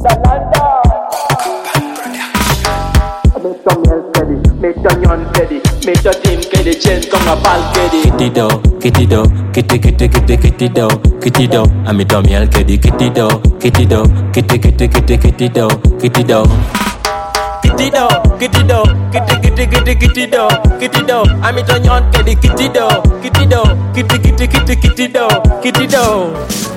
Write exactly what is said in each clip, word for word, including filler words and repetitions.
Make your team get the chance, come a ball get it. Kitty do, kitty do, kitty kitty kitty kitty do, kitty do. I'm a Tommy L kitty, kitty do, kitty do, kitty kitty kitty kitty do, kitty do. Kitty do, kitty do, kitty kitty kitty kitty do, kitty do. I'm a Tommy L kitty, kitty do, kitty do, kitty kitty kitty kitty do, kitty do.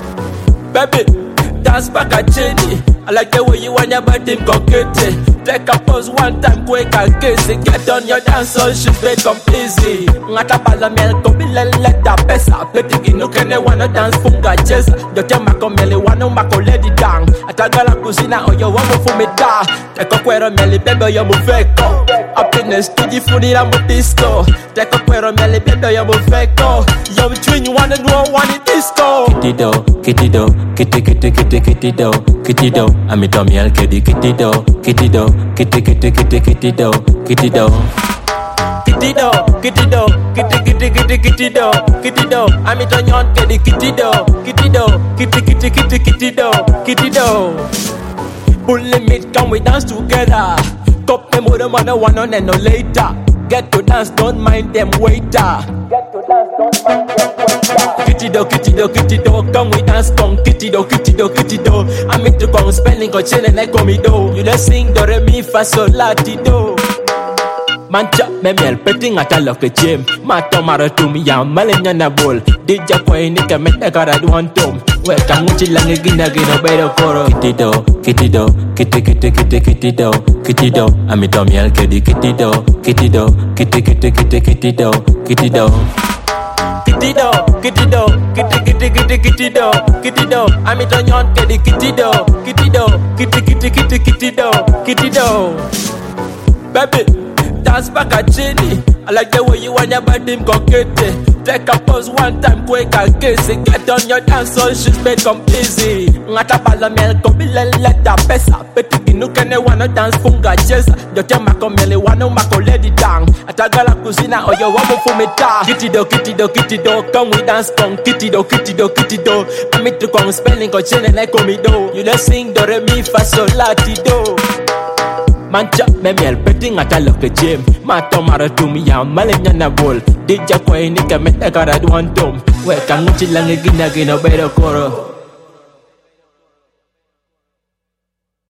Baby, dance back at Jenny. I like the way you want your body coquette. Take a pose one time, quick and kiss it. Get on your dance, so she's very complete. Ngata pala mel kobilel leta pesa. Petit no kene wanna dance funga jazz. Dote mako meli wano mako lady dang. Atagala kusina oyo wamo fumita. Teko kwero meli bebe yo mufeko. Happiness to the food in a disco. Teko kwero meli bebe yo mufeko. Yo between you wanna know one in disco. Kitty do, kitty do, kitty kitty kitty kitty do, kitty do. I'm a Tommy L kitty, kitty do, kitty do. Kitty kitty kitty kitty do, kitty do. Kitty do, kitty do, kitty kitty kitty kitty do, kitty do. I'm it on yon kitty kitty do, kitty do, kitty kitty kitty kitty do, kitty do. Full limit, come we dance together. Cup them with them on the one on and no later. Get to dance, don't mind them waiter. Get to dance, don't mind them waiter. Kitty do, kitty do, kitty do, come we dance, come kitty do, kitty do, kitty do. I'm into come spelling, go chillin' like come do. You just sing do re mi fa sol la ti do. Mancha me mel petting at a lock a gym. Mato mara to me ya malenya na bol. Did ya koi ni ka met a cara do one tom. Where can muchi lang again again a better coro. Kitty do, kitty do, kitty kitty kitty kitty do, kitty do. I'm a Tommy L kitty, kitty do, kitty do, kitty kitty kitty kitty do, kitty do. Kitty do, kitty do, kitty kitty kitty kitty do, kitty do. I'm it on yon kitty, kitty do, kitty do, kitty kitty kitty kitty do, kitty do. Baby, dance back at Jenny. I like the way you want your body coquette. Take a pose one time, quick and kiss it. Get on your dance, so she's made complete. Ngata pala mel kobilel leta pesa. Petit no kene wanna dance funga jazz. Dote mako mele wano mako lady dang. Atagala kusina oyo wamo fumita. Kitty do, kitty do, kitty do. Come we dance, come kitty do, kitty do, kitty do. I'm it to come spelling, go chillin' like me do. You just sing do re mi fa sol la ti do. Mancha me mel petting at a lock a gym. Mato mara to me ya malenya na bol. Did ya koi ni ka met a cara do one tom. Where can muchi lang again again a better coro.